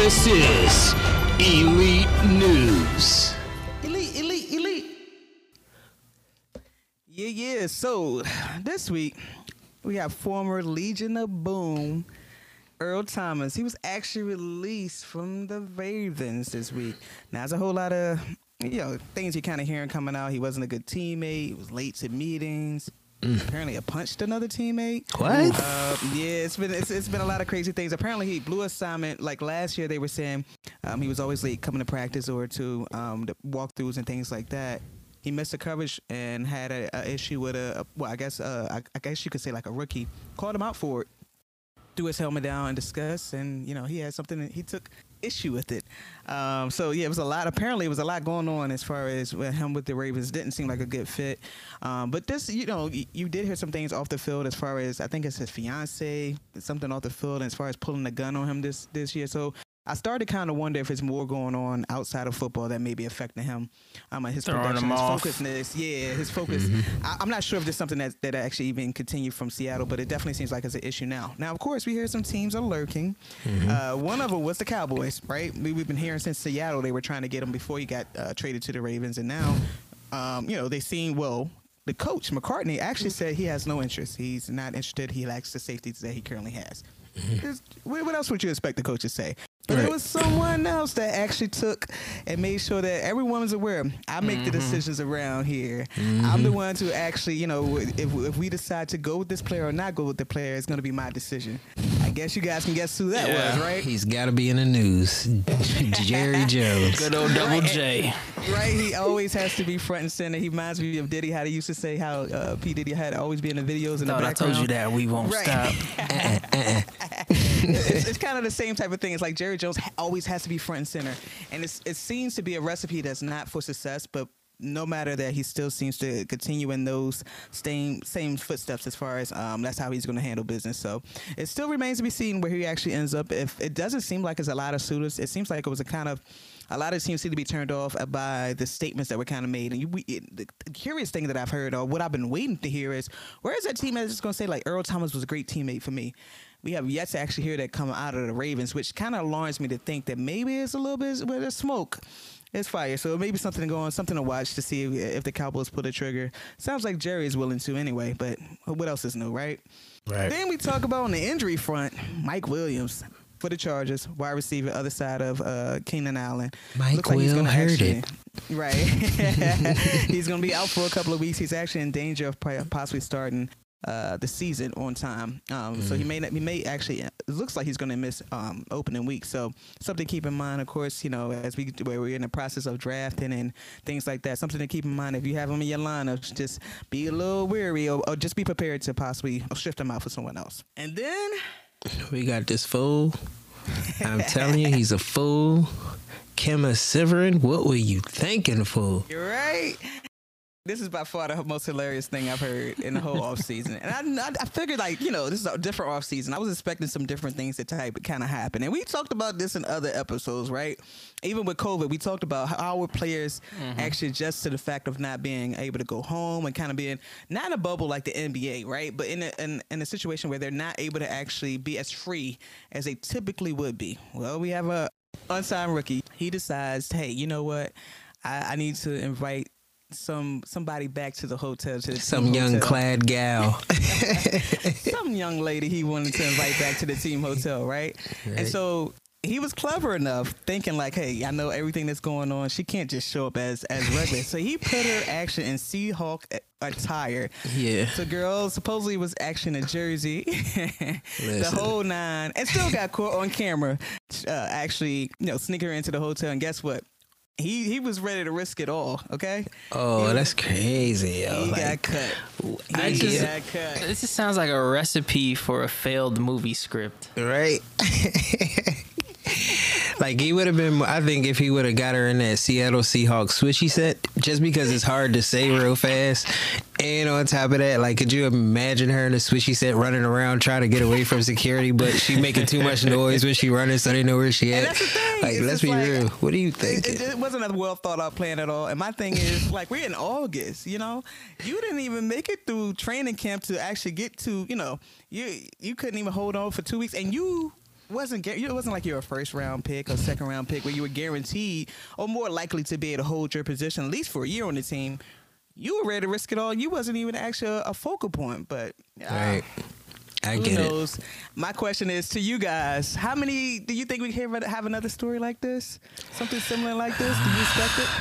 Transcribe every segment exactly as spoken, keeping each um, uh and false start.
This is Elite News. Elite, elite, elite. Yeah, yeah. So this week we have former Legion of Boom, Earl Thomas. He was actually released from the Ravens this week. Now, there's a whole lot of, you know, things you're kind of hearing coming out. He wasn't a good teammate. He was late to meetings. Mm. Apparently, I punched another teammate. What? Uh, yeah, it's been it's, it's been a lot of crazy things. Apparently, he blew assignment. Like last year, they were saying um, he was always late coming to practice or to um, the walkthroughs and things like that. He missed the coverage and had a, a issue with a, well, I guess uh, I, I guess you could say like a rookie. Called him out for it. Threw his helmet down and discussed, and you know he had something that he took issue with it. Um, so yeah, it was a lot. Apparently, it was a lot going on as far as with him with the Ravens. Didn't seem like a good fit. Um, but this, you know, you, you did hear some things off the field as far as I think it's his fiance, something off the field as far as pulling the gun on him this this year. So I started kind of wonder if there's more going on outside of football that may be affecting him. Um, his Throwing production, him his off. focusedness, yeah, his focus. Mm-hmm. I, I'm not sure if there's something that that actually even continued from Seattle, but it definitely seems like it's an issue now. Now, of course, we hear some teams are lurking. Mm-hmm. Uh, one of them was the Cowboys, right? We, we've been hearing since Seattle they were trying to get him before he got uh, traded to the Ravens, and now, um, you know, they seem well. The coach McCartney actually said he has no interest. He's not interested. He lacks the safeties that he currently has. Is- What what else would you expect the coach to say? But Right. it was someone else that actually took and made sure that everyone was aware. I make the decisions around here. I'm the one to actually, you know, if, if we decide to go with this player or not go with the player, it's going to be my decision. I guess you guys can guess who that Yeah. was, right? He's got to be in the news. Jerry Jones. Good old Double J. Right, he always has to be front and center. He reminds me of Diddy, how they used to say how uh, P. Diddy had to always be in the videos in the Thought I background. told you that we won't Right. stop. it's, it's kind of the same type of thing. It's like Jerry Jones ha- always has to be front and center, and it's, it seems to be a recipe that's not for success. But no matter that, he still seems to continue in those same same footsteps as far as um, that's how he's going to handle business. So it still remains to be seen where he actually ends up. If it doesn't seem like it's a lot of suitors, it seems like it was a kind of a lot of teams seem to be turned off by the statements that were kind of made. And you, we, it, the curious thing that I've heard, or what I've been waiting to hear, is where is that team that's just going to say like Earl Thomas was a great teammate for me? We have yet to actually hear that come out of the Ravens, which kind of alarms me to think that maybe it's a little bit where there's smoke. It's fire. So maybe something to go on, something to watch to see if, if the Cowboys pull the trigger. Sounds like Jerry is willing to anyway, but what else is new, right? Right. Then we talk about on the injury front, Mike Williams for the Chargers, wide receiver, other side of uh, Keenan Allen. Mike Looks like he's Will gonna heard actually- it. Right. He's going to be out for a couple of weeks. He's actually in danger of probably- possibly starting uh, the season on time. Um, So he may not, he may actually, it looks like he's going to miss um, opening week. So something to keep in mind, of course, you know, as we, where we're in the process of drafting and things like that, something to keep in mind. If you have him in your lineups, just be a little weary or, or just be prepared to possibly shift him out for someone else. And then We got this fool. I'm telling you, he's a fool. Kemba Severin, what were you thinking, fool? you're right. This is by far the most hilarious thing I've heard in the whole offseason. And I, I, I figured, like, you know, this is a different offseason. I was expecting some different things to type kind of happen. And we talked about this in other episodes, right? Even with COVID, we talked about how our players actually adjust to the fact of not being able to go home and kind of being not in a bubble like the N B A, right? But in a, in, in a situation where they're not able to actually be as free as they typically would be. Well, we have a unsigned rookie. He decides, hey, you know what? I, I need to invite some somebody back to the hotel. To the Some team young hotel. clad gal. Some young lady he wanted to invite back to the team hotel, right? And Right. so he was clever enough, thinking like, hey, I know everything that's going on. She can't just show up as as regular. So he put her actually in Seahawk attire. Yeah. So girl supposedly was actually in a jersey, the Listen. whole nine, and still got caught on camera. Uh, actually, you know, sneaking her into the hotel, and guess what? He he was ready to risk it all. Okay. Oh, He- that's crazy, yo. He got Like, cut. He I just get- got cut. This just sounds like a recipe for a failed movie script. right? Like, he would have been, I think if he would have got her in that Seattle Seahawks swishy set, just because it's hard to say real fast. And on top of that, like, could you imagine her in a swishy set running around trying to get away from security, but she making too much noise when she running so they know where she And at? that's the thing. Like, It's let's just be like- real. What are you It, thinking? it, it wasn't a well thought out plan at all. And my thing is, like, we're in August, you know, you didn't even make it through training camp to actually get to, you know, you you couldn't even hold on for two weeks, and you wasn't gu- it wasn't like you're a first round pick or second round pick where you were guaranteed or more likely to be able to hold your position at least for a year on the team. You were ready to risk it all. You wasn't even actually a, a focal point, but uh, Right. I who get knows? My question is to you guys: how many do you think we can have another story like this? Something similar like this? Do you expect it?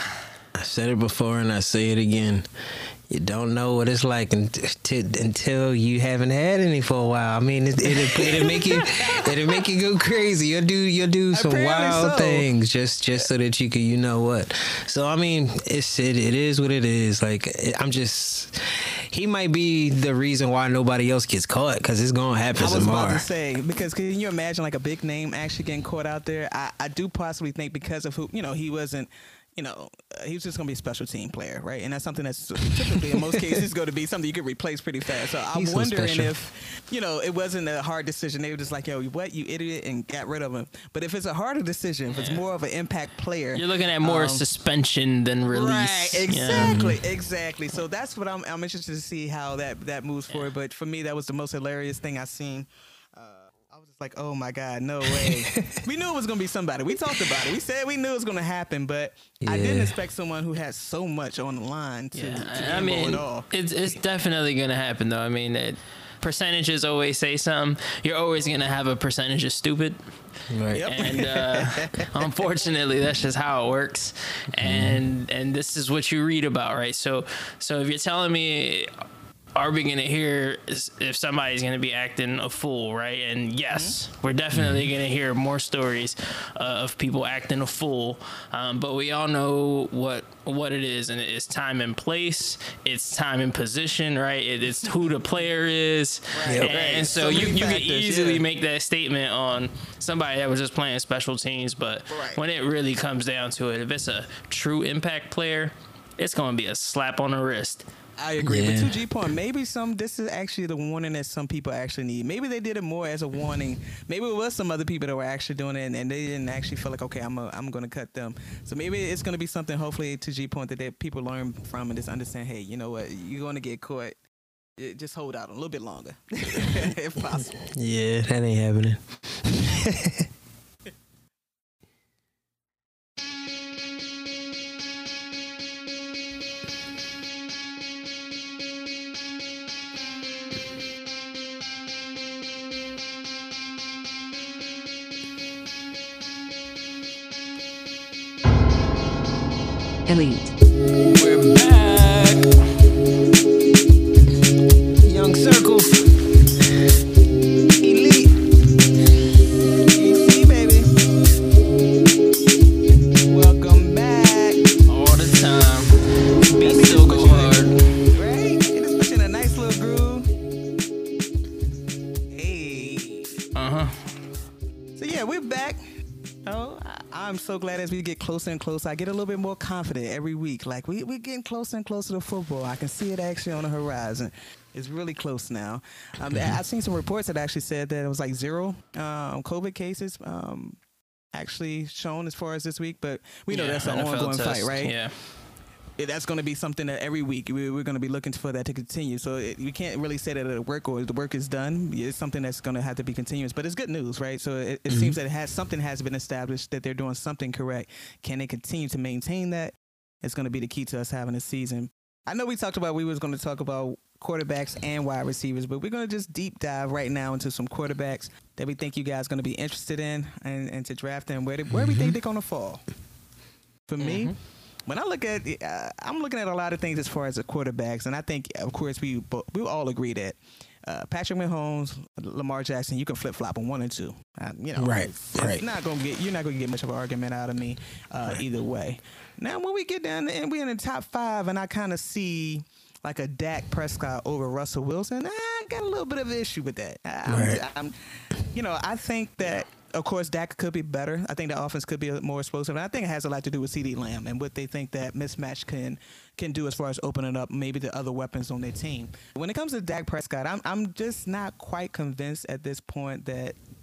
I said it before and I say it again. You don't know what it's like until, until you haven't had any for a while. I mean, it, it'll, it'll make you, it'll make you go crazy. You'll do, you'll do some Apparently wild so. things just, just so that you can, you know what. So I mean, it's it, it is what it is. Like I'm just, he might be the reason why nobody else gets caught because it's gonna happen I was some about more. to say, because can you imagine like a big name actually getting caught out there? I, I do possibly think because of who, you know, he wasn't, you know, uh, he was just going to be a special team player, right? And that's something that's typically in most cases going to be something you could replace pretty fast. So I'm He's so wondering special. if, you know, it wasn't a hard decision. They were just like, yo, what, you idiot, and got rid of him. But if it's a harder decision, if it's more of an impact player. You're looking at more um, suspension than release. Right, Yeah. exactly, exactly. So that's what I'm. I'm interested to see how that that moves forward. But for me, that was the most hilarious thing I seen. Uh, I was just like, oh my god, no way. We knew it was gonna be somebody. We talked about it. We said we knew it was gonna happen, but I didn't Yeah. expect someone who has so much on the line to, Yeah, to I gamble mean, at all. it's it's definitely gonna happen though. I mean, it, percentages always say something. You're always gonna have a percentage of stupid, Right. Yep. and uh, unfortunately, that's just how it works. And and this is what you read about, right? So so if you're telling me, are we gonna hear is- if somebody's gonna be acting a fool, right? And yes, we're definitely gonna hear more stories uh, of people acting a fool. Um, but we all know what what it is, and it's time and place, it's time and position, right? It, it's who the player is, Right, and, right. and so, So you many you can factors, easily yeah. make that statement on somebody that was just playing special teams. But Right. when it really comes down to it, if it's a true impact player, it's gonna be a slap on the wrist. I agree. Yeah. But to G point, maybe some this is actually the warning that some people actually need. Maybe they did it more as a warning. Maybe it was some other people that were actually doing it and, and they didn't actually feel like, okay, I'm a, I'm going to cut them. So maybe it's going to be something, hopefully, to G point that they, people learn from and just understand, hey, you know what, you're going to get caught. Eh, Just hold out a little bit longer, if possible. Yeah, that ain't happening. Elite. We're back. Young Circle. Elite. E C, baby. Welcome back. All the time. Beat still go hard. Right? It is pushing a nice little groove. Hey. Uh huh. So yeah, we're back. Oh, I- I'm so glad as we get closer and closer, I get a little bit more confident every week. Like we we're getting closer and closer to football. I can see it actually on the horizon. It's really close now. Um, I've seen some reports that actually said that it was like zero um, COVID cases um, actually shown as far as this week. But we know Yeah, that's an N F L ongoing test. fight, right? Yeah. Yeah, that's going to be something that every week we, we're going to be looking for that to continue. So it, we can't really say that the work or the work is done. It's something that's going to have to be continuous. But it's good news, right? So it, it seems that it has something has been established that they're doing something correct. Can they continue to maintain that? It's going to be the key to us having a season. I know we talked about we was going to talk about quarterbacks and wide receivers, but we're going to just deep dive right now into some quarterbacks that we think you guys are going to be interested in and, and to draft them where they, where we think they're going to fall. For me, when I look at, uh, I'm looking at a lot of things as far as the quarterbacks, and I think, of course, we bo- we all agree that uh, Patrick Mahomes, Lamar Jackson, you can flip flop on one and two. Uh, you know, Right, it's, right. It's not gonna get you're not gonna get much of an argument out of me uh, either way. Now, when we get down and we're in the top five, and I kind of see like a Dak Prescott over Russell Wilson, I got a little bit of an issue with that. I'm, Right. I'm, you know, I think that. Of course, Dak could be better. I think the offense could be more explosive. And I think it has a lot to do with CeeDee Lamb and what they think that mismatch can can do as far as opening up maybe the other weapons on their team. When it comes to Dak Prescott, I'm I'm just not quite convinced at this point that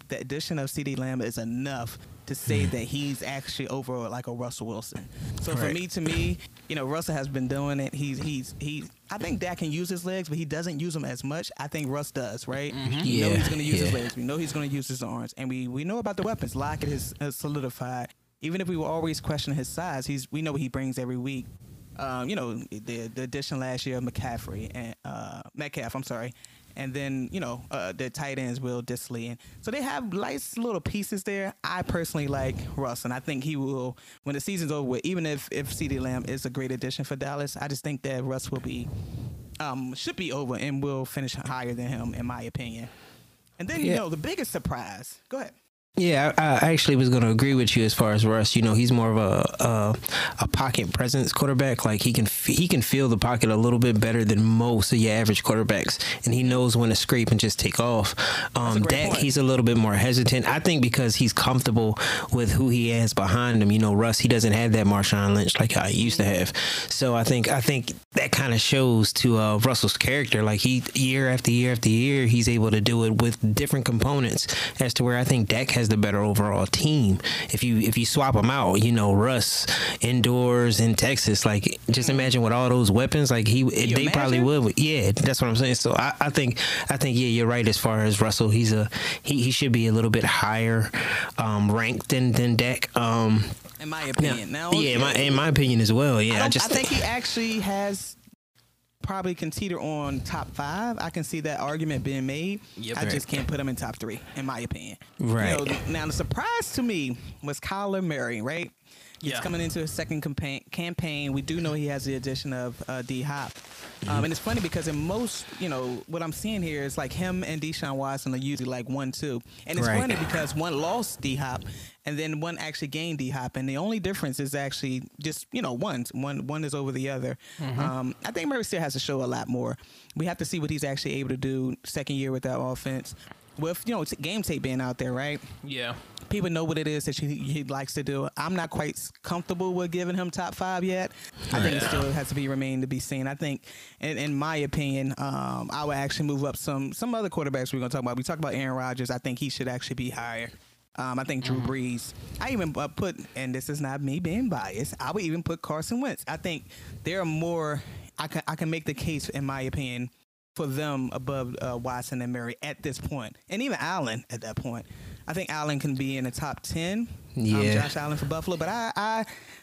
the addition of CeeDee Lamb is enough to say that he's actually over like a Russell Wilson. So for Right. me, to me, you know, Russell has been doing it. He's he's he. I think Dak can use his legs, but he doesn't use them as much. I think Russ does, right? We know Yeah, he's going to use his yeah. legs. We know he's going to use his arms, and we we know about the weapons. Lockett has, has solidified. Even if we were always questioning his size, he's we know what he brings every week. Um, you know, the the addition last year of McCaffrey and uh, Metcalf. I'm sorry. And then, you know, uh, the tight ends, Will Dissly. And so they have nice little pieces there. I personally like Russ, and I think he will, when the season's over with, even if, if CeeDee Lamb is a great addition for Dallas, I just think that Russ will be, um, should be over and will finish higher than him, in my opinion. And then, you Yeah. know, the biggest surprise. Go ahead. Yeah, I, I actually was going to agree with you as far as Russ. You know, he's more of a a, a pocket presence quarterback. Like he can f- he can feel the pocket a little bit better than most of your average quarterbacks, and he knows when to scrape and just take off. Um, great Dak, point. he's a little bit more hesitant. I think because he's comfortable with who he has behind him. You know, Russ, he doesn't have that Marshawn Lynch like I used to have. So I think I think that kind of shows to uh, Russell's character. Like he year after year after year, he's able to do it with different components. As to where I think Dak has the better overall team. If you if you swap them out, you know, Russ indoors in Texas, like just imagine with all those weapons, like he you they probably imagine? would. Yeah, that's what I'm saying. So I, I think I think yeah, you're right as far as Russell. He's a he, he should be a little bit higher um, ranked than than Dak. Um, In my opinion. Now, yeah, in my in my opinion as well. Yeah, I, I, don't- just I think he actually has probably can teeter on top five. I can see that argument being made. Yep. I Right. just can't put him in top three, in my opinion. Right. You know, now, the surprise to me was Kyler Murray, right? He's Yeah. coming into his second campaign. campaign. We do know he has the addition of uh, D Hop. Um, and it's funny because in most, you know, what I'm seeing here is like him and Deshaun Watson are usually like one, two. And it's Right. funny because one lost D Hop and then one actually gained D Hop. And the only difference is actually just, you know, one. One, one is over the other. Um, I think Murray still has to show a lot more. We have to see what he's actually able to do second year with that offense. With, you know, t- game tape being out there, right? Yeah. People know what it is that he, he likes to do. I'm not quite s- comfortable with giving him top five yet. I think it still has to be remain to be seen. I think, in, in my opinion, um, I would actually move up some some other quarterbacks we're going to talk about. We talked about Aaron Rodgers. I think he should actually be higher. Um, I think Drew Brees. I even uh, put, and this is not me being biased, I would even put Carson Wentz. I think there are more, I can, I can make the case, in my opinion, for them above uh, Watson and Murray at this point, and even Allen at that point. I think Allen can be in the top ten. Yeah. um, Josh Allen for Buffalo, but I, I,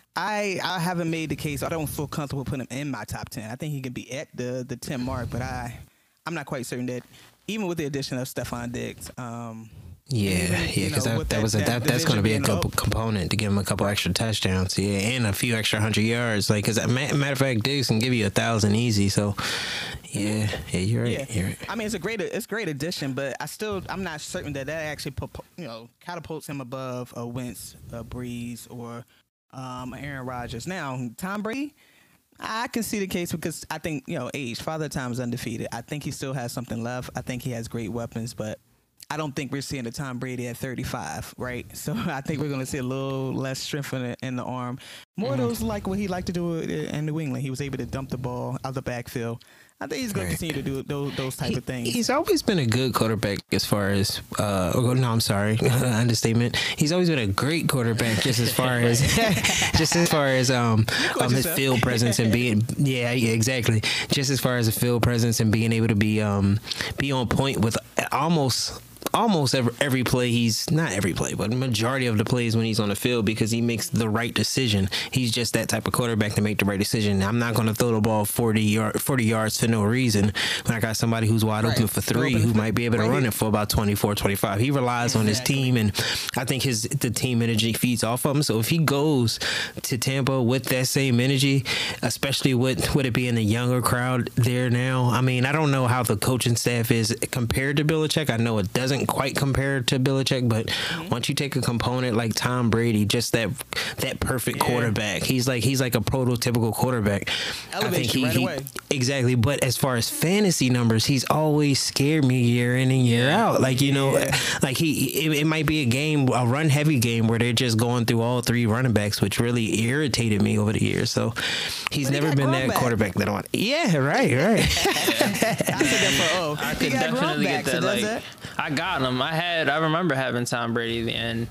I, I haven't made the case. I don't feel comfortable putting him in my top ten. I think he can be at the the ten mark, but I, I'm not quite certain that even with the addition of Stephon Diggs. Um, Yeah, even, yeah, you because know, that, with that was a, that that that's going to be a division being couple up. component to give him a couple extra touchdowns, yeah, and a few extra hundred yards. Like, cause matter of fact, Diggs can give you a thousand easy. So, yeah, yeah, you're right. Yeah, You're right. I mean it's a great it's a great addition, but I still I'm not certain that that actually pu- you know catapults him above a Wentz, a Breeze, or um, Aaron Rodgers. Now Tom Brady, I can see the case because I think you know age, Father Time is undefeated. I think he still has something left. I think he has great weapons, but I don't think we're seeing the Tom Brady at thirty-five, right? So I think we're going to see a little less strength in the, in the arm. More of those like what he liked to do in New England. He was able to dump the ball out the backfield. I think he's going Right. to continue to do those, those type He- of things. He's always been a good quarterback as far as, uh, oh, no, I'm sorry, understatement. He's always been a great quarterback just as far as, just as far as um, um his yourself. field presence and being, yeah, yeah, exactly. Just as far as the field presence and being able to be um be on point with almost. Almost every, every play, he's not every play, but majority of the plays when he's on the field because he makes the right decision. He's just that type of quarterback to make the right decision. I'm not going to throw the ball forty, yard, forty yards for no reason when I got somebody who's wide Right. open for three Open who for- might be able to right run here. it for about twenty-four, twenty-five. He relies on his Exactly. team, and I think his the team energy feeds off of him. So if he goes to Tampa with that same energy, especially with, with it being a younger crowd there now, I mean, I don't know how the coaching staff is compared to Belichick. I know it doesn't quite compare to Belichick, but Mm-hmm. once you take a component like Tom Brady, just that that perfect quarterback, he's like he's like a prototypical quarterback. Elevates you right away. Exactly. But as far as fantasy numbers, he's always scared me year in and year out. Like, you know, Yeah. like he, it, it might be a game, a run heavy game where they're just going through all three running backs, which really irritated me over the years. So he's But he never got been Gronk that back. quarterback that I want. Yeah, right, right. I said that for oh, I he could got Gronk definitely back, get so that. does Like, that? I got him. I had. I remember having Tom Brady, and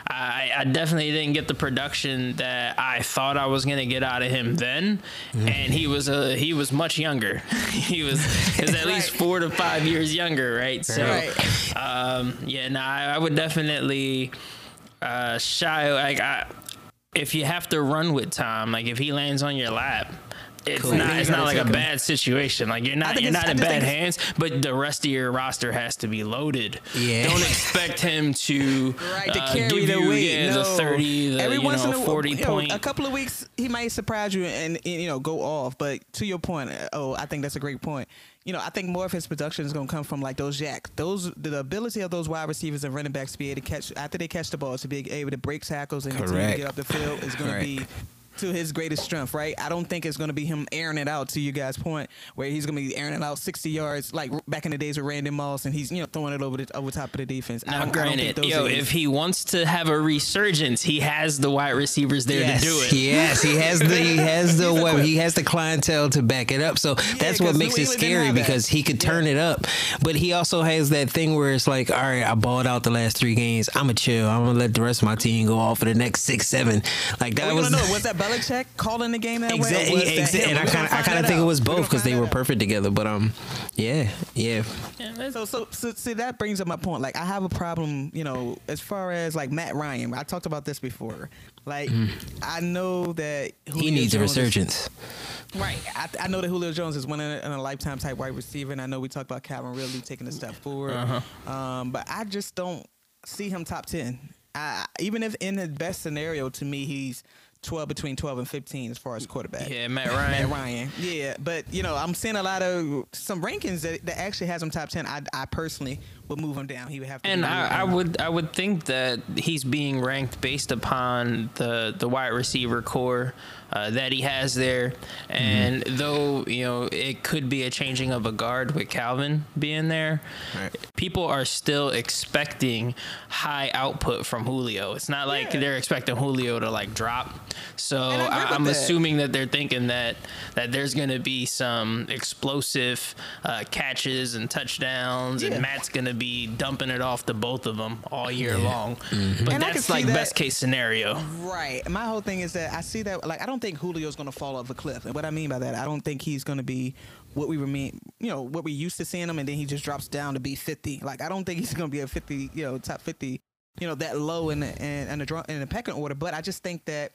I, I definitely didn't get the production that I thought I was gonna get out of him then. Mm. And he was a he was much younger. he was he was at right. least four to five years younger, right? So, right. Um, yeah, no, I, I would definitely uh, shy. Like, I, if you have to run with Tom, like if he lands on your lap. It's cool. not. It's not like a him. bad situation. Like you're not. You're not in bad hands. But the rest of your roster has to be loaded. Yeah. Don't expect him to, right, to uh, carry give the you weight. yeah, no. the thirty, the Every you once know, in a, forty you point. Know, a couple of weeks, he might surprise you and, and you know go off. But to your point, oh, I think that's a great point. You know, I think more of his production is going to come from like those jacks. Those the ability of those wide receivers and running backs to be able to catch after they catch the ball to be able to break tackles and continue to get up the field is going to be to his greatest strength, right? I don't think it's going to be him airing it out, to you guys' point, where he's going to be airing it out sixty yards, like back in the days with Randy Moss, and he's, you know, throwing it over the over top of the defense. Now, I don't, granted, I don't think yo, those if he wants to have a resurgence, he has the wide receivers there yes. to do it. Yes, he has the he has the web, he has the clientele to back it up. So yeah, that's what makes it scary because he could turn yeah. it up, but he also has that thing where it's like, all right, I balled out the last three games. I'm gonna chill. I'm gonna let the rest of my team go off for the next six, seven. Like that was. Know, was that Belichick calling the game that exactly, way? Exactly, and I kind of I kind of think out. It was both because they were out. perfect together. But um, yeah, yeah. yeah so, so so see that brings up my point. Like I have a problem, you know, as far as like Matt Ryan. I talked about this before. Like mm. I know that Julio he needs Jones a resurgence. Is, right. I, I know that Julio Jones is one in a, in a lifetime type wide receiver, and I know we talked about Calvin Ridley taking a step forward. Uh-huh. Um, but I just don't see him top ten. I, even if in his best scenario, to me, he's twelve between twelve and fifteen as far as quarterback. Yeah, Matt Ryan. Matt Ryan. Yeah, but you know, I'm seeing a lot of some rankings that, that actually has him top ten. I, I personally would move him down. He would have to. And I, I would I would think that he's being ranked based upon the the wide receiver core uh, that he has there. And mm-hmm. though you know it could be a changing of a guard with Calvin being there, right. people are still expecting high output from Julio. It's not like yeah. they're expecting Julio to like drop. So I, I'm that. assuming that they're thinking that that there's going to be some explosive uh, catches and touchdowns, yeah. and Matt's going to be dumping it off to both of them all year yeah. long. Mm-hmm. But and that's like that, best case scenario. Right. My whole thing is that I see that, like, I don't think Julio's going to fall off a cliff. And what I mean by that, I don't think he's going to be what we mean, you know, what we used to seeing him, and then he just drops down to be fifty. Like, I don't think he's going to be a fifty, you know, top fifty, you know, that low in the, in, in the, in the pecking order. But I just think that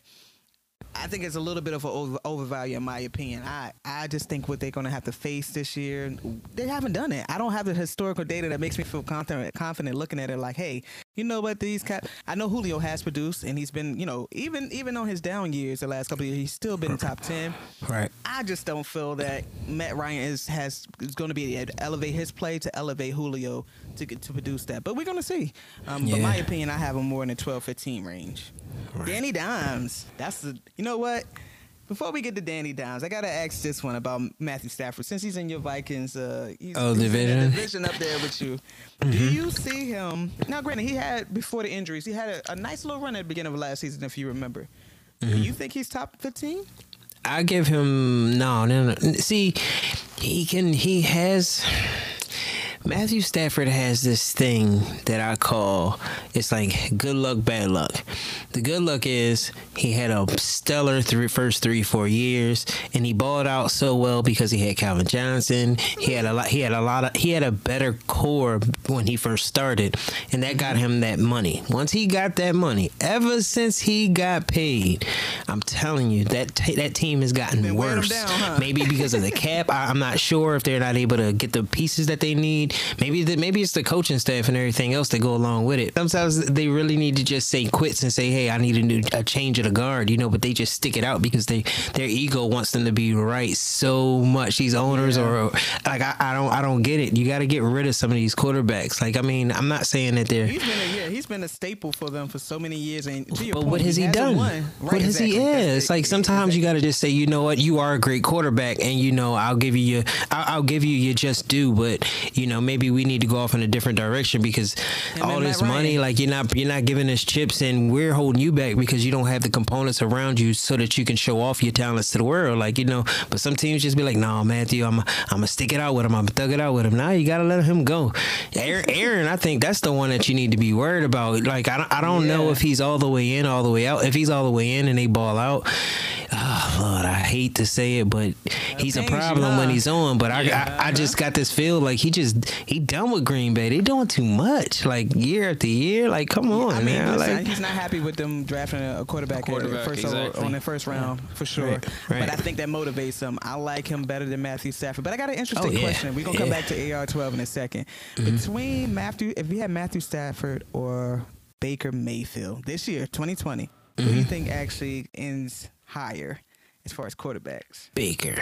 I think it's a little bit of an over, overvalue in my opinion. I, I just think what they're going to have to face this year, they haven't done it. I don't have the historical data that makes me feel confident, confident looking at it like, hey, you know what, these cats, I know Julio has produced, and he's been, you know, even even on his down years, the last couple of years, he's still been in top ten. Right. I just don't feel that Matt Ryan is has is going to be able to elevate his play to elevate Julio to to produce that. But we're going to see. Um, yeah. But my opinion, I have him more in the twelve fifteen range. Right. Danny Dimes. That's the, you know what? Before we get to Danny Dimes, I gotta ask this one about Matthew Stafford. Since he's in your Vikings, uh, he's, oh, he's division, in the division up there with you. Mm-hmm. Do you see him now? Granted, he had before the injuries, he had a, a nice little run at the beginning of last season, if you remember. Mm-hmm. Do you think he's top fifteen? I give him no, no, no. See, he can. He has. Matthew Stafford has this thing that I call, it's like good luck, bad luck. The good luck is he had a stellar three, first three, four years, and he balled out so well because he had Calvin Johnson. He had a lot. He had a lot of. He had a better core when he first started, and that got him that money. Once he got that money, ever since he got paid, I'm telling you that t- that team has gotten worse. Down, huh? Maybe because of the cap. I, I'm not sure if they're not able to get the pieces that they need. Maybe the, maybe it's the coaching staff and everything else that go along with it. Sometimes they really need to just say quits and say, hey, I need a new a change of the guard, you know, but they just stick it out because they their ego wants them to be right so much. These owners yeah. or like I, I don't I don't get it. You got to get rid of some of these quarterbacks. Like, I mean, I'm not saying that they're. He's been a, yeah, he's been a staple for them for so many years. And to your but point, what has he, he done? Right, what has exactly. he? Yeah, it's like sometimes exactly. you got to just say, you know what, you are a great quarterback, and you know I'll give you your I'll, I'll give you your just due, but you know maybe we need to go off in a different direction because Him all and this Matt money, Ryan. like you're not you're not giving us chips, and we're holding you back because you don't have the components around you so that you can show off your talents to the world. Like, you know, but some teams just be like, no, Matthew, I'm I'm gonna stick it out with him. I'm gonna thug it out with him. Now you gotta let him go. Aaron, Aaron, I think that's the one that you need to be worried about. Like, I don't, I don't know Yeah. if he's all the way in, all the way out. If he's all the way in and they ball out, oh Lord, I hate to say it, but he's a pains you, problem when huh? he's on. But I, Yeah. I, I just got this feel like he just he done with Green Bay. They doing too much, like year after year. Like, come on, I mean, man. listen, Like, he's not happy with them drafting a quarterback, A quarterback, at first exactly. on the first round for sure. Right, right. But I think that motivates him. I like him better than Matthew Stafford. But I got an interesting Oh, yeah. question. We're gonna come Yeah. back to A R twelve in a 2nd Mm-hmm. Between Matthew, if we had Matthew Stafford or Baker Mayfield this year, twenty twenty, who Mm-hmm. do you think actually ends higher as far as quarterbacks? Baker,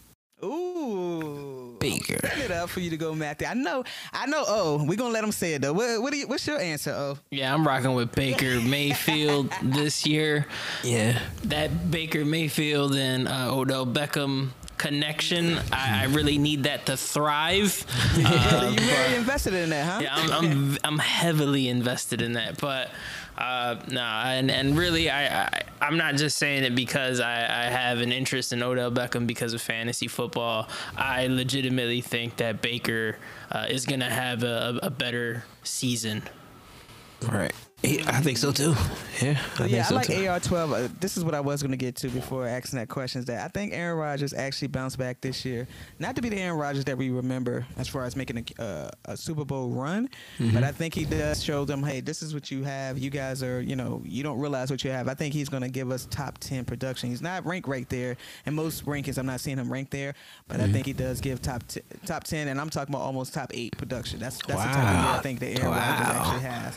Ooh, Baker. I'm setting it up for you to go, Matthew. I know, I know. Oh, we're gonna let him say it though. What, what do you, what's your answer? Oh, Yeah, I'm rocking with Baker Mayfield this year. Yeah. That Baker Mayfield and uh, Odell Beckham connection, I, I really need that to thrive. Uh, you really invested in that, huh? yeah, I'm, I'm I'm heavily invested in that, but uh, no, and and really, I, I I'm not just saying it because I, I have an interest in Odell Beckham because of fantasy football. I legitimately think that Baker uh, is gonna have a, a better season. Right. He, I think so too. Yeah, I think Yeah, I so like too. A R twelve. Uh, this is what I was going to get to before asking that question. Is that I think Aaron Rodgers actually bounced back this year. Not to be the Aaron Rodgers that we remember as far as making a, uh, a Super Bowl run, Mm-hmm. but I think he does show them, hey, this is what you have. You guys are, you know, you don't realize what you have. I think he's going to give us top ten production. He's not ranked right there. In most rankings, I'm not seeing him ranked there, but Mm-hmm. I think he does give top t- top ten, and I'm talking about almost top eight production. That's that's the type of Wow. year I think that Aaron Rodgers Wow. actually has.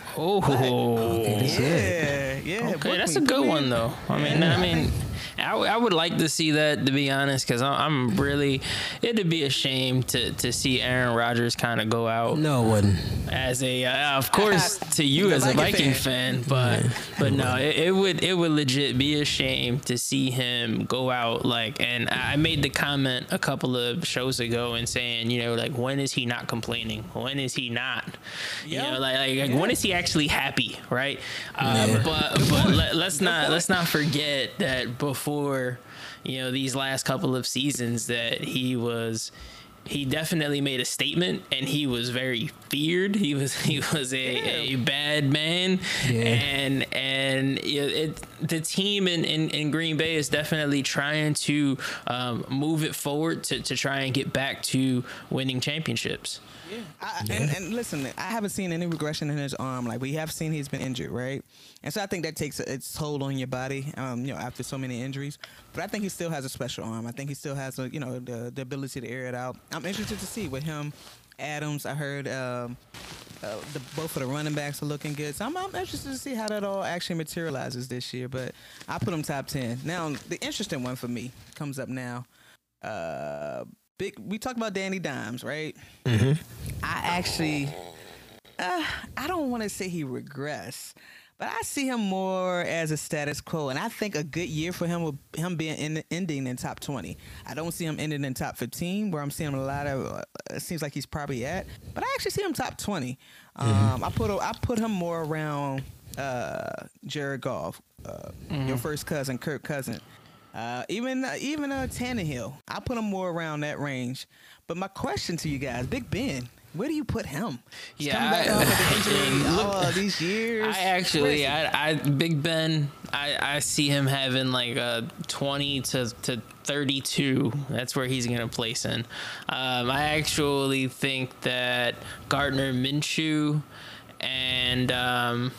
Oh, That's it. Yeah, yeah. okay, Book that's me, a put good me one in. though. I mean, Yeah, I mean, I, w- I would like to see that, to be honest, because I'm really, it'd be a shame to to see Aaron Rodgers kind of go out No, it wasn't. as a, uh, of course, to you The as a Viking Viking fan, but but no, it, it would it would legit be a shame to see him go out like. And I made the comment a couple of shows ago and saying, you know, like, when is he not complaining? When is he not? You Yeah. know, like, like, like when is he actually happy, right? Uh, Yeah. But but let, let's not let's not forget that before, you know, these last couple of seasons that he was. He definitely made a statement, and he was very feared. He was he was a, a bad man, Yeah. and and it, it, the team in, in, in Green Bay is definitely trying to um, move it forward to, to try and get back to winning championships. I, and, and listen, I haven't seen any regression in his arm. Like, we have seen he's been injured, right? And so I think that takes its toll on your body, um, you know, after so many injuries. But I think he still has a special arm. I think he still has, a, you know, the, the ability to air it out. I'm interested to see with him, Adams. I heard um, uh, the, both of the running backs are looking good. So I'm, I'm interested to see how that all actually materializes this year. But I put him top ten. Now, the interesting one for me comes up now. Uh, big. We talked about Danny Dimes, right? I actually, uh, I don't want to say he regressed, but I see him more as a status quo, and I think a good year for him will him being in, ending in top twenty. I don't see him ending in top fifteen, where I'm seeing him a lot of. Uh, it seems like he's probably at, but I actually see him top twenty. Um, I put I put him more around uh, Jared Goff, uh, your first cousin, Kirk Cousin. Uh, even uh, even uh, Tannehill, I put him more around that range. But my question to you guys, Big Ben, where do you put him? He's Yeah, coming back I- off of the injury Look, all these years. I actually, Where is he? I, I Big Ben, I, I see him having like a twenty to, to thirty-two. That's where he's gonna place in. Um, I actually think that Gardner Minshew and um,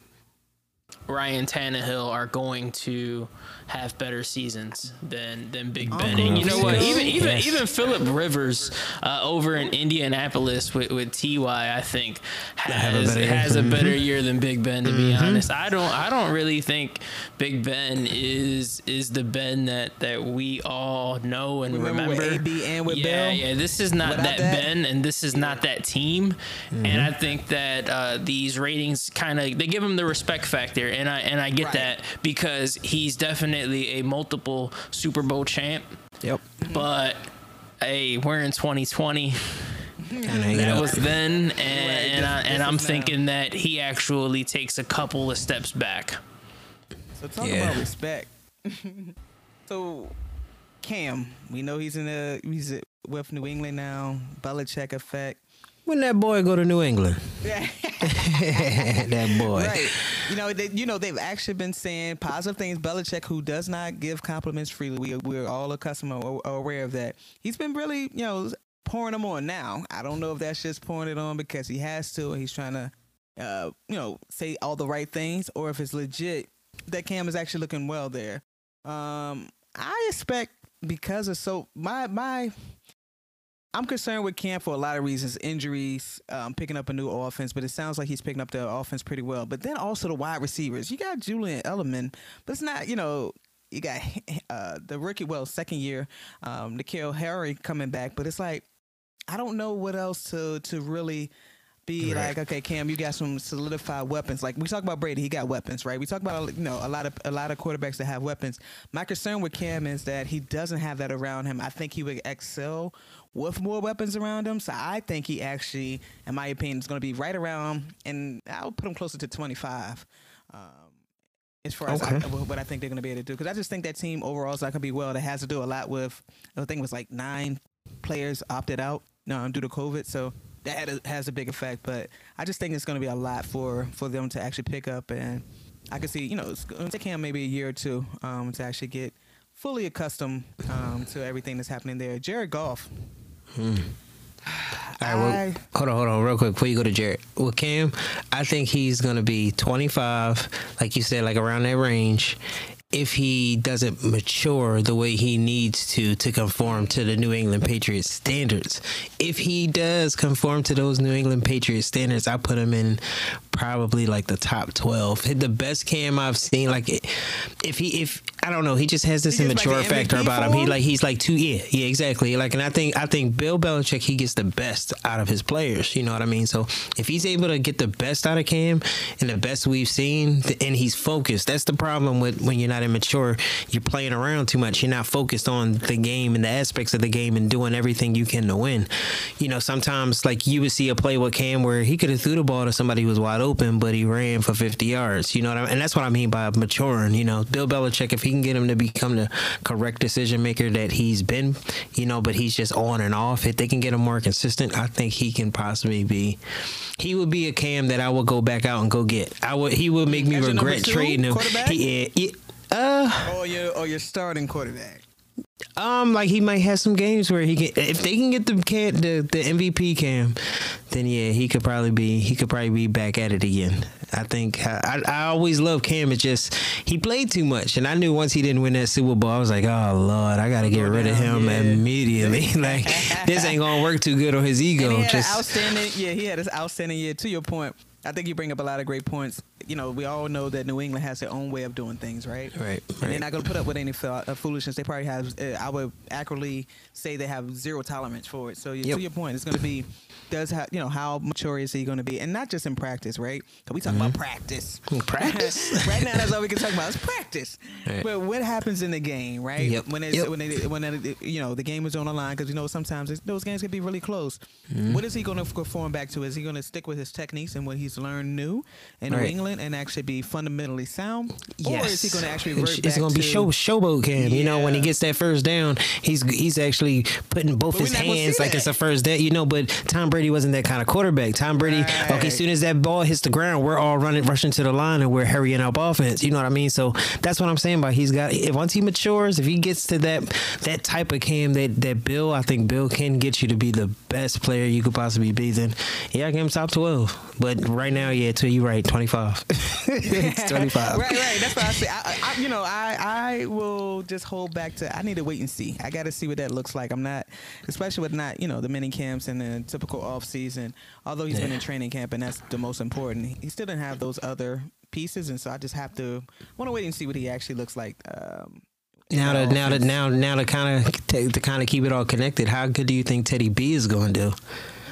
Ryan Tannehill are going to have better seasons than than Big Ben. And you know what? Even even Yes. even Philip Rivers uh, over in Indianapolis with, with T Y, I think have a has better year. has a better year than Big Ben. To be honest, I don't I don't really think Big Ben is is the Ben that that we all know and Remember remember. with A B and with yeah, Bell? yeah. This is not Without that, that? Ben, and this is not that team. Mm-hmm. And I think that uh, these ratings kind of they give him the respect factor, and I and I get Right. that because he's definitely a multiple Super Bowl champ. Yep. But hey, we're in twenty twenty. That was then, and and, I, this- and this I'm is now. thinking that he actually takes a couple of steps back. So talk Yeah. about respect. So Cam, we know he's in the he's with New England now. Belichick effect. When that boy go to New England, that boy. Right. You know, they, you know, they've actually been saying positive things. Belichick, who does not give compliments freely, we, we're all accustomed or, or aware of that. He's been really, you know, pouring them on now. I don't know if that's just pouring it on because he has to, and he's trying to, uh, you know, say all the right things, or if it's legit that Cam is actually looking well there. Um, I expect because of so my my. I'm concerned with Cam for a lot of reasons, injuries, um, picking up a new offense, but it sounds like he's picking up the offense pretty well. But then also the wide receivers. You got Julian Edelman, but it's not, you know, you got uh, the rookie, well, second year, um, N'Keal Harry coming back. But it's like, I don't know what else to to really be Right. like, okay, Cam, you got some solidified weapons. Like we talk about Brady, he got weapons, right? We talk about, you know, a lot of a lot of quarterbacks that have weapons. My concern with Cam is that he doesn't have that around him. I think he would excel with more weapons around him. So I think he actually, in my opinion, is going to be right around, and I would put him closer to twenty-five. Um, as far as Okay. I, what I think they're going to be able to do, because I just think that team overall is not going to be well. That has to do a lot with, I think it was like nine players opted out, no, due to COVID. So that had a, has a big effect. But I just think it's going to be a lot for for them to actually pick up, and I can see, you know, it's going to take him maybe a year or two um, to actually get fully accustomed um, to everything that's happening there. Jared Goff. All right, well, I- hold on, hold on, real quick before you go to Jared. Well, Cam, I think he's gonna be twenty-five, like you said, like around that range. If he doesn't mature the way he needs to to conform to the New England Patriots standards, if he does conform to those New England Patriots standards, I put him in probably like the top twelve. The best Cam I've seen. Like, if he, if I don't know, he just has this He gets, like, immature the M V P factor about him. He form? like he's like too yeah yeah exactly. Like, and I think I think Bill Belichick, he gets the best out of his players. You know what I mean? So if he's able to get the best out of Cam and the best we've seen, and he's focused. That's the problem with when you're not immature. You're playing around too much. You're not focused on the game and the aspects of the game and doing everything you can to win. You know, sometimes like you would see a play with Cam where he could have threw the ball to somebody who was wide open, but he ran for fifty yards. You know what I mean? And that's what I mean by maturing. You know, Bill Belichick, if he can get him to become the correct decision maker that he's been, you know, but he's just on and off. If they can get him more consistent, I think he can possibly be. He would be a Cam that I would go back out and go get. I would. He would make me As your number regret two trading him. quarterback? He, yeah, uh, Or your or your starting quarterback. Um, like he might have some games where he can, if they can get the can, the the M V P Cam, then yeah, he could probably be he could probably be back at it again. I think I I always love Cam. It's just he played too much, and I knew once he didn't win that Super Bowl, I was like, oh Lord, I got to get rid of him yeah. immediately. Like this ain't gonna work too good on his ego. And he had Just an outstanding, yeah, he had this outstanding year. To your point, I think you bring up a lot of great points. You know, we all know that New England has their own way of doing things, right? Right, And they're right. not going to put up with any fo- uh, foolishness. They probably have, uh, I would accurately say they have zero tolerance for it. So you Yep. to your point, it's going to be, does have, you know, how mature is he going to be? And not just in practice, right? Because we talk about practice. Practice? Right now, that's all we can talk about is practice. Right. But what happens in the game, right? Yep. When it's, Yep. when they, when it, you know the game is on the line, because you know sometimes it's, those games can be really close. Mm-hmm. What is he going to conform back to? Is he going to stick with his techniques and what he's learned new in New Right. England and actually be fundamentally sound, Yes. or is he going to actually It's- revert it's back gonna be to show showboat Cam. You know, when he Yeah. gets that first down, he's he's actually putting both But we're his not gonna hands see like that. it's a first down. You know, but Tom Brady wasn't that kind of quarterback. Tom Brady, okay, Right. as soon as that ball hits the ground, we're all running, rushing to the line, and we're hurrying up offense. You know what I mean? So that's what I'm saying. About he's got. If once he matures, if he gets to that that type of Cam that that Bill, I think Bill can get you to be the best player you could possibly be. Then yeah, I give him top twelve. But right now, yeah, to you right, twenty-five. It's twenty-five. Right, right. That's what I say. I, I, you know, I, I will just hold back to. I need to wait and see. I got to see what that looks like. I'm not, especially with not, you know, the mini camps and the typical off season. Although he's been Yeah. in training camp, and that's the most important. He still didn't have those other pieces, and so I just have to want to wait and see what he actually looks like. Um, in Now the to now to offense. now now to kind of to kind of keep it all connected, how good do you think Teddy B is going to do?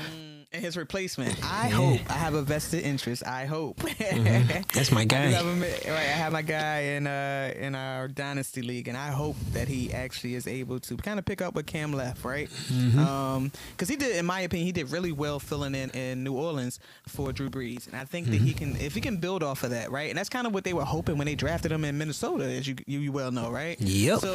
And his replacement. I yeah. hope. I have a vested interest. I hope. Mm-hmm. That's my guy. I, have a, right, I have my guy in uh in our dynasty league, and I hope that he actually is able to kind of pick up what Cam left, right? Mm-hmm. Um, because he did, in my opinion, he did really well filling in in New Orleans for Drew Brees, and I think mm-hmm. that he can, if he can build off of that, right? And that's kind of what they were hoping when they drafted him in Minnesota, as you you, you well know, right? Yep. So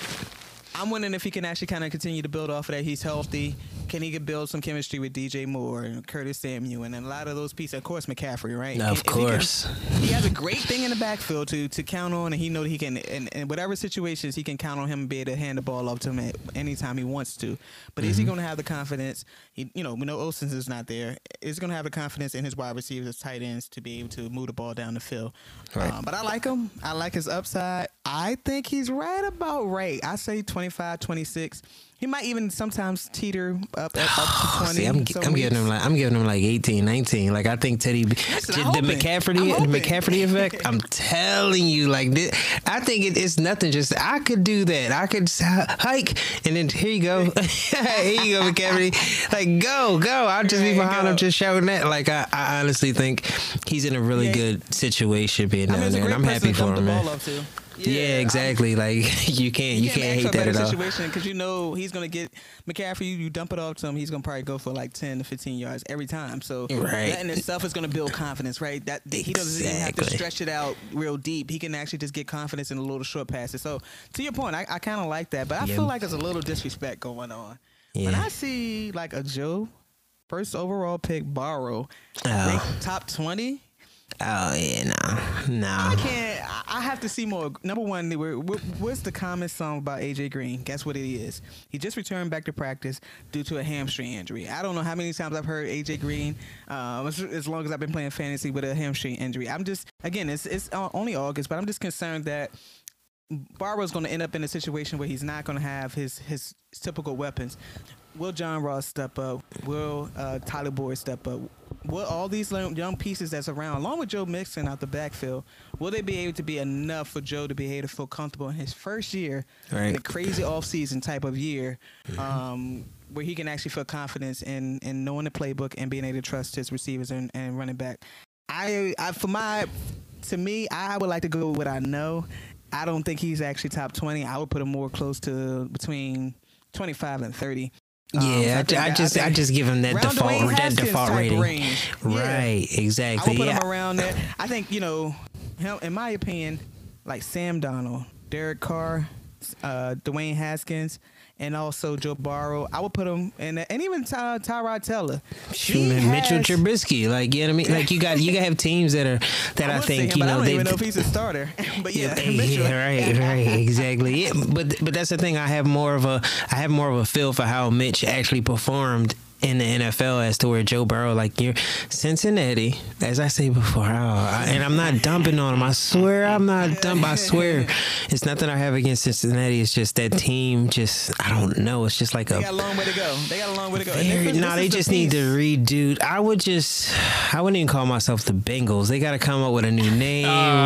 I'm wondering if he can actually kind of continue to build off of that. He's healthy. Can he build some chemistry with D J Moore and Curtis Samuel and a lot of those pieces? Of course, McCaffrey, right? No, of can, course. He, can, he has a great thing in the backfield to to count on, and he know that he can, in, in whatever situations, he can count on him and be able to hand the ball off to him at anytime he wants to. But mm-hmm. is he going to have the confidence? He, you know, we know Olsen's is not there. Is he going to have the confidence in his wide receivers, his tight ends, to be able to move the ball down the field? Right. Um, but I like him. I like his upside. I think he's right about right. I say twenty-five, twenty-six. He might even sometimes teeter up at up to twenty. See, I'm, I'm giving him like I'm giving him like eighteen, nineteen. Like I think Teddy, Listen, the McCaffrey, the McCaffrey effect. I'm telling you, like this, I think it, it's nothing. Just I could do that. I could hike, and then here you go, here you go, McCaffrey. Like go, go. I'll just be behind him, just shouting that. Like I, I honestly think he's in a really yeah. good situation being down I mean, there, and I'm happy for him, man. Yeah, yeah, exactly. I'm, like you can't, you, you can't, can't hate that at all. Situation because you know he's gonna get McCaffrey. You dump it off to him, he's gonna probably go for like ten to fifteen yards every time. So right. that in itself is gonna build confidence, right? That exactly. He doesn't even have to stretch it out real deep. He can actually just get confidence in a little short passes. So to your point, I, I kind of like that, but I yeah. feel like there's a little disrespect going on yeah. when I see like a Joe first overall pick Burrow oh. top twenty. Oh yeah, no, no. I can't. I have to see more. Number one, what's the common song about A J Green? Guess what it is? He just returned back to practice due to a hamstring injury. I don't know how many times I've heard A J Green, um, as, as long as I've been playing fantasy, with a hamstring injury. I'm just, again, it's it's only August, but I'm just concerned that Burrow's going to end up in a situation where he's not going to have his his typical weapons. Will John Ross step up? Will uh, Tyler Boyd step up? Will all these young pieces that's around, along with Joe Mixon out the backfield, will they be able to be enough for Joe to be able to feel comfortable in his first year, right. in a crazy offseason type of year, mm-hmm. um, where he can actually feel confidence in, in knowing the playbook and being able to trust his receivers and, and running back? I, I, for my, to me, I would like to go with what I know. I don't think he's actually top twenty. I would put him more close to between twenty-five and thirty. Yeah, um, so I, I, I just I, I just give him that default that default rating. Range. Right, yeah. exactly. I would put yeah. him around there. I think, you know, him, in my opinion, like Sam Darnold, Derek Carr, uh, Dwayne Haskins, and also Joe Burrow, I would put him in there, and even Ty, Tyrod Taylor. Shooting Mitchell Trubisky, like you know what I mean. Like you got you got to have teams that are that I, I think him, you know. I don't they even know if he's a starter, but yeah, yeah right, right, exactly. Yeah, but but that's the thing. I have more of a I have more of a feel for how Mitch actually performed in the N F L as to where Joe Burrow, like you're Cincinnati, as I say before, oh, I, and I'm not dumping on him. I swear I'm not dump. I swear it's nothing I have against Cincinnati. It's just that team. Just I don't know. It's just like they a. They got a long way to go. They got a long way to go. Very, no, nah, they just the need to redo. I would just. I wouldn't even call myself the Bengals. They got to come up with a new name.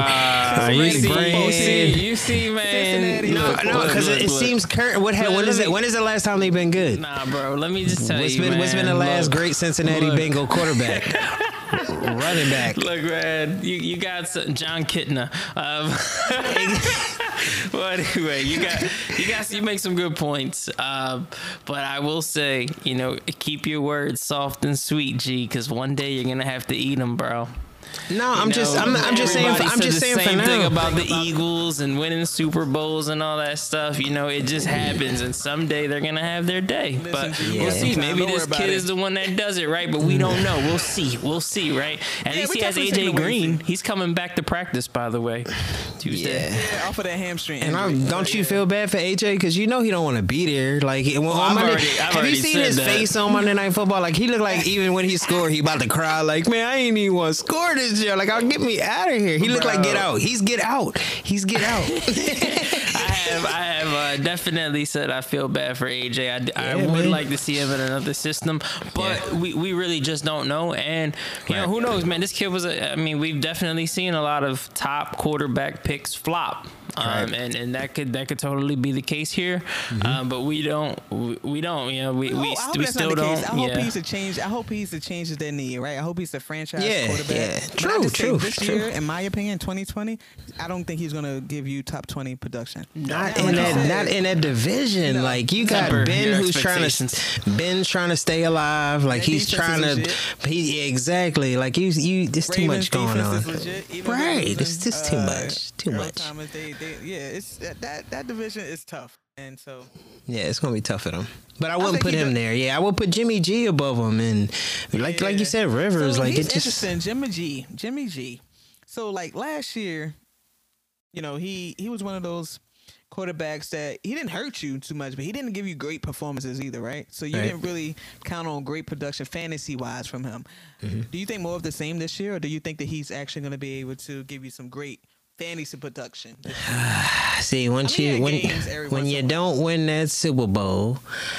Uh, rebrand. You see, you see, man. Cincinnati. No, look, no, because it, it look. seems current. What? When is it? When is the last time they've been good? Nah, bro. Let me just tell What's you, been, man. What's been the last look, great Cincinnati look. Bengal quarterback? Running back. Look, man, you, you got some, John Kitna. Um, well, anyway, you got you got you make some good points. Uh, but I will say, you know, keep your words soft and sweet, G, because one day you're gonna have to eat them, bro. No, I'm you just, know, I'm, I'm just saying, I'm just saying for now. Thing about the Eagles and winning Super Bowls and all that stuff, you know, it just happens, and someday they're gonna have their day. But yeah. we'll see. Maybe this kid is the one that does it, right? But we don't know. We'll see. We'll see, right? At yeah, least he has A J Green. He's coming back to practice, by the way, Tuesday. Yeah, yeah off of that hamstring. And I, don't you feel bad for A J because you know he don't want to be there. Like, well, well, on Monday, already, have you seen his that. face on Monday Night Football? Like, he looked like even when he scored, he about to cry. Like, man, I ain't even want to score this year. Like, I'll get me out of here. He looked Bro. like get out. He's get out. He's get out. I have, I have uh, definitely said I feel bad for A J. I, yeah, I would man. like to see him in another system, but yeah. we, we really just don't know. And you right. know, who knows, man? This kid was. A, I mean, we've definitely seen a lot of top quarterback picks flop. um, right. and and that could that could totally be the case here. Mm-hmm. Um, but we don't we, we don't you know we we, I hope we that's still not the don't. case. I hope yeah. he's a change. I hope he's the changes they need. Right. I hope he's the franchise Yeah, quarterback. yeah. But True, I just say true, This true. year, in my opinion, twenty twenty, I don't think he's gonna give you top twenty production. Not Now, in like you that, said, not in that division. No. Like you got Temper Ben, your who's trying to, expectations. Ben's trying to stay alive. Like That he's defense trying is to, legit. he yeah, exactly. Like you, you. There's too Ravens much going defense on. is legit, even with Right, losing, it's just too uh, much, too Earl much. Thomas, they, they, yeah, it's that, that that division is tough, and so Yeah, it's gonna be tough for them. But I wouldn't think put he him does- there. Yeah, I would put Jimmy G above him, and like like you Yeah. said, Rivers. So like he's it just. interesting. Jimmy G, Jimmy G. So like last year, you know, he he was one of those quarterbacks that he didn't hurt you too much, but he didn't give you great performances either, right? So you Right. didn't really count on great production fantasy wise from him. Mm-hmm. Do you think more of the same this year, or do you think that he's actually going to be able to give you some great fantasy production? See, once I mean, you yeah, when games every when once you in a while. don't win that Super Bowl,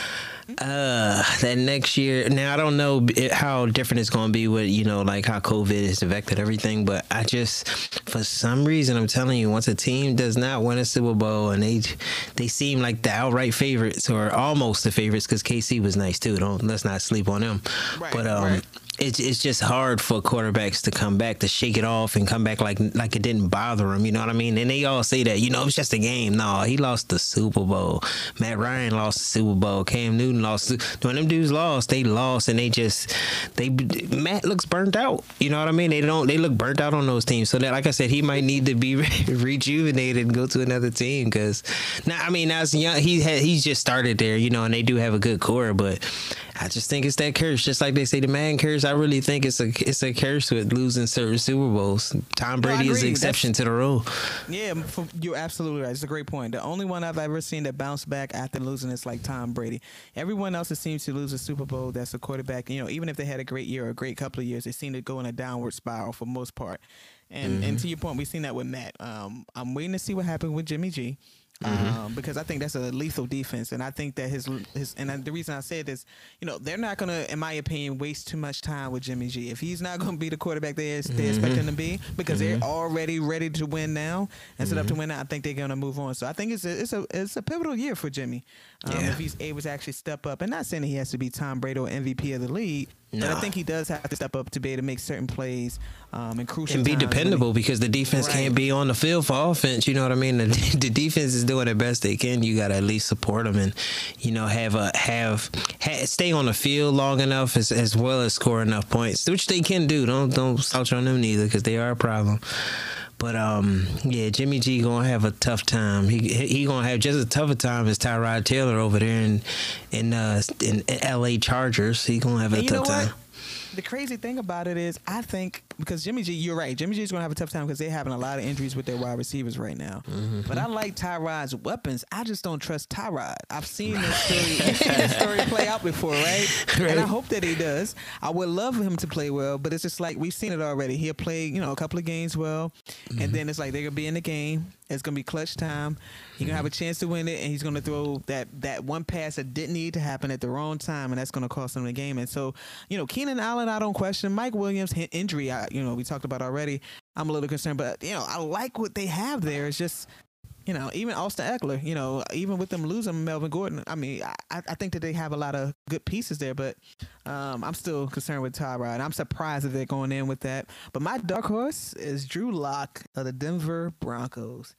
uh, that next year. Now I don't know it, how different it's going to be with you know like how COVID has affected everything, but I just for some reason I'm telling you, once a team does not win a Super Bowl and they they seem like the outright favorites or almost the favorites because K C was nice too. Don't let's not sleep on them. Right, but um. right. It's it's just hard for quarterbacks to come back to shake it off and come back like like it didn't bother them. You know what I mean? And they all say that you know it's just a game. No, he lost the Super Bowl. Matt Ryan lost the Super Bowl. Cam Newton lost. The, when them dudes lost, they lost, and they just they Matt looks burnt out. You know what I mean? They don't they look burnt out on those teams. So that like I said, he might need to be rejuvenated and go to another team because now I mean now it's young. He had he's just started there. You know, and they do have a good core, but I just think it's that curse. Just like they say the man curse. I really think it's a it's a curse with losing certain Super Bowls. Tom No, I Brady is the agree. exception to the rule. Yeah, for, you're absolutely right. It's a great point. The only one I've ever seen that bounce back after losing is like Tom Brady. Everyone else that seems to lose a Super Bowl that's a quarterback, you know, even if they had a great year or a great couple of years, they seem to go in a downward spiral for the most part. And Mm-hmm. and to your point, we've seen that with Matt. Um, I'm waiting to see what happens with Jimmy G. Um, because I think that's a lethal defense, and I think that his his and the reason I said this, you know, they're not gonna, in my opinion, waste too much time with Jimmy G. If he's not gonna be the quarterback they they expect him to be, because they're already ready to win now and set up to win now, I think they're gonna move on. So I think it's a it's a it's a pivotal year for Jimmy, um, Yeah. if he's able to actually step up. And not saying that he has to be Tom Brady or M V P of the league, but I No. think he does have to step up to be able to make certain plays um, and crucial And be times when he- dependable because the defense Right. can't be on the field for offense. You know what I mean? The, the defense is doing the best they can. You got to at least support them and, you know, have a have, ha stay on the field long enough as, as well as score enough points, which they can do. Don't don't slouch on them neither because they are a problem. But um, yeah, Jimmy G gonna have a tough time. He he gonna have just as tough a time as Tyrod Taylor over there in in uh in L A Chargers. He gonna have a And you know tough what? time. The crazy thing about it is, I think because Jimmy G, you're right. Jimmy G is going to have a tough time because they're having a lot of injuries with their wide receivers right now. Mm-hmm. But I like Tyrod's weapons. I just don't trust Tyrod. I've seen this story, I've seen this story play out before, right? Right. And I hope that he does. I would love him to play well, but it's just like we've seen it already. He'll play, you know, a couple of games well, Mm-hmm. and then it's like they're gonna be in the game. It's gonna be clutch time. He's gonna have a chance to win it, and he's gonna throw that that one pass that didn't need to happen at the wrong time, and that's gonna cost him the game. And so, you know, Keenan Allen, I don't question. Mike Williams' hit injury, I, you know, we talked about already. I'm a little concerned, but you know, I like what they have there. It's just, you know, even Austin Eckler, you know, even with them losing Melvin Gordon, I mean, I, I think that they have a lot of good pieces there, but um, I'm still concerned with Tyrod. I'm surprised that they're going in with that. But my dark horse is Drew Lock of the Denver Broncos.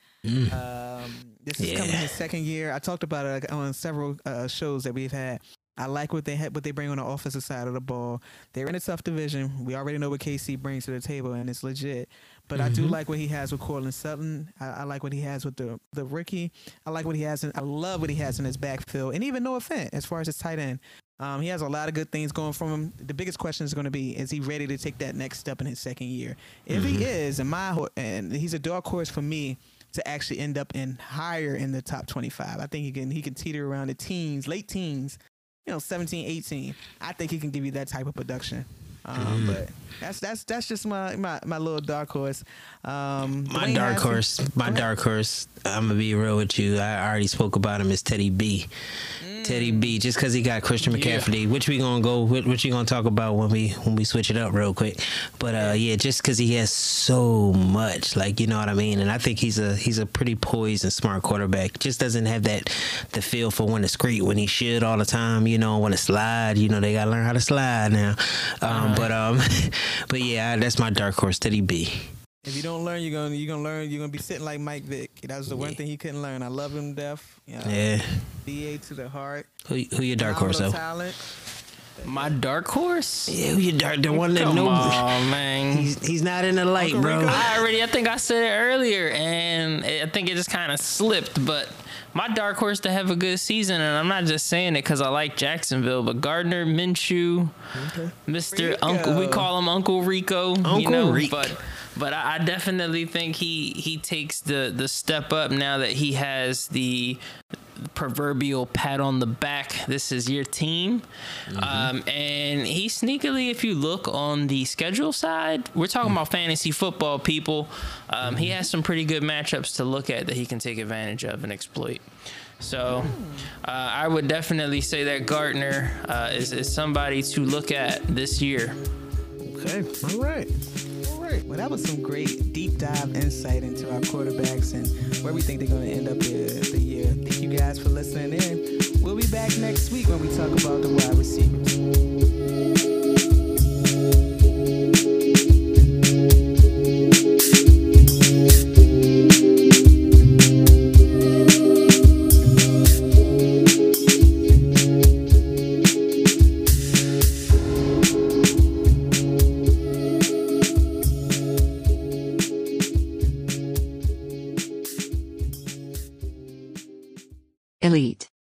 Um, this is Yeah. coming his second year. I talked about it on several uh, shows that we've had. I like what they had, what they bring on the offensive side of the ball. They're in a tough division. We already know what K C brings to the table, and it's legit. But I do like what he has with Cortland Sutton. I, I like what he has with the the rookie. I like what he has. In, I love what he has in his backfield, and even Noah Fant as far as his tight end. Um, he has a lot of good things going from him. The biggest question is going to be: is he ready to take that next step in his second year? If he is, and my ho- and he's a dark horse for me to actually end up in higher in the top twenty-five. I think he can he can teeter around the teens, late teens. You know, seventeen, eighteen. I think he can give you that type of production. Um, But that's that's that's just my my, my little dark horse. Um, My Dwayne dark Haskins- horse, my Go ahead. dark horse. I'm gonna be real with you. I already spoke about him as Teddy B. Teddy B, just because he got Christian McCaffrey, which we gonna go, which you gonna talk about when we when we switch it up real quick. But uh, yeah, just because he has so much, like, you know what I mean. And I think he's a he's a pretty poised and smart quarterback. Just doesn't have that the feel for when to scream when he should all the time. You know, when to slide. You know, they gotta learn how to slide now. Um, right. But um, but yeah, that's my dark horse, Teddy B. If you don't learn, you're gonna you're gonna learn. You're gonna be sitting like Mike Vick. That's the yeah. one thing he couldn't learn. I love him to death. You know, yeah. B A to the heart. Who who your dark horse though? Talent. My dark horse? Yeah, who your dark? The one that Come knows. on, man. He's he's not in the light, Uncle bro. Rico? I already. I think I said it earlier, and I think it just kind of slipped. But my dark horse to have a good season, and I'm not just saying it because I like Jacksonville, but Gardner Minshew, okay. Mister Rico. Uncle, we call him Uncle Rico. Uncle you know, Rico. But but I, I definitely think he he takes the the step up now that he has the proverbial pat on the back. This is your team. Mm-hmm. Um, and he sneakily, if you look on the schedule side, we're talking about fantasy football, people. Um, he has some pretty good matchups to look at that he can take advantage of and exploit. So uh, I would definitely say that Gardner uh, is, is somebody to look at this year. Okay. All right. Well, that was some great deep dive insight into our quarterbacks and where we think they're going to end up the, the year. Thank you guys for listening in. We'll be back next week when we talk about the wide receivers. Elite.